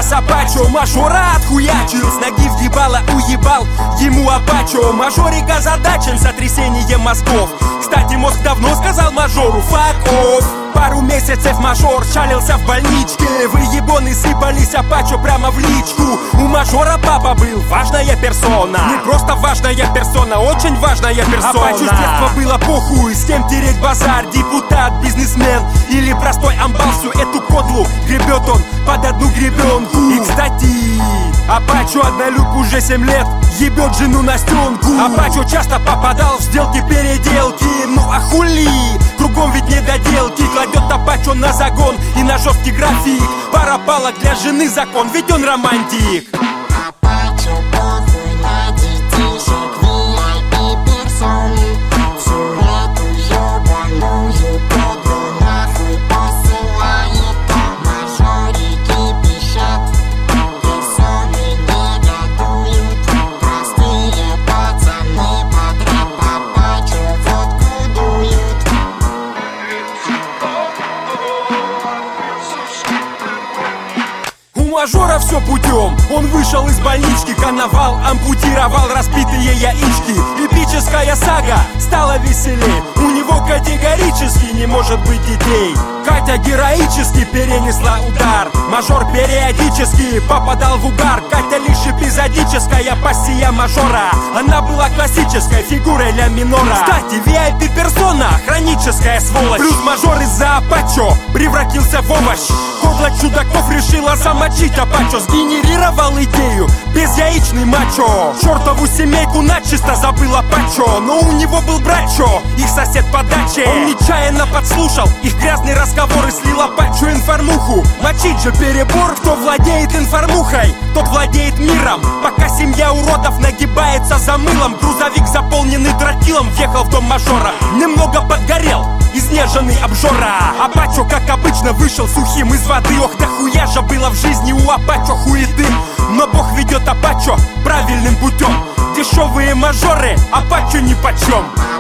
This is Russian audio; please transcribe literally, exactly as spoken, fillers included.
спас Апачо. Мажора отхуячил, с ноги въебало уебал ему Апачо. Мажорик озадачен сотрясением мозгов. Кстати, мозг давно сказал мажору fuck off. Пару месяцев мажор чалился в больничке. Выебоны сыпались Апачо прямо в личку. У мажора папа был важная персона. Не просто важная персона, очень важная персона. Апачо с детства было похуй, с кем тереть базар. Депутат, бизнесмен или простой амбал. Всю эту кодлу гребет он под одну гребенку. И кстати, Апачо однолюб уже семь лет, ебет жену Настенку. Апачо часто попадал в сделки-переделки. Ну а хули, кругом ведь недоделки. Кладет Апачо на загон и на жесткий график. Пара палок для жены закон, ведь он романтик. Апачо похуй на детишек, ви ай пи персоны. Всю эту ёбаную кодлу нахуй посылает. Мажорики пищат, персоны негодуют. Простые пацаны под рэп Апачо водку дуют. У мажора все путем, он вышел из больнички. Коновал ампутировал разбитые яички. Эпическая сага стала веселей. У него категорически не может быть детей. Катя героически перенесла удар. Мажор периодически попадал в угар. Катя лишь эпизодическая пассия мажора. Она была классической фигурой ля минора. Кстати, ви ай пи персона, хроническая сволочь. Плюс мажор из-за Апачо превратился в овощ. Кодла чудаков решила замочить Апачо. Сгенерировал идею безяичный мачо. Чертову семейку начисто забыл Апачо. Но у него был брачо, их сосед по даче. Он нечаянно подслушал их грязный разговор и слил Апачо информуху. Мочить же перебор. Кто владеет информухой, тот владеет миром. Пока семья уродов нагибается за мылом, грузовик, заполненный тротилом, въехал в дом мажора. Немного подгорел, изнеженный обжора. Апачо, как обычно, вышел сухим из воды. Ох, да хуя же было в жизни у Апачо хуеты. Но Бог ведет Апачо правильным путем. Дешевые мажоры Апачо нипочем.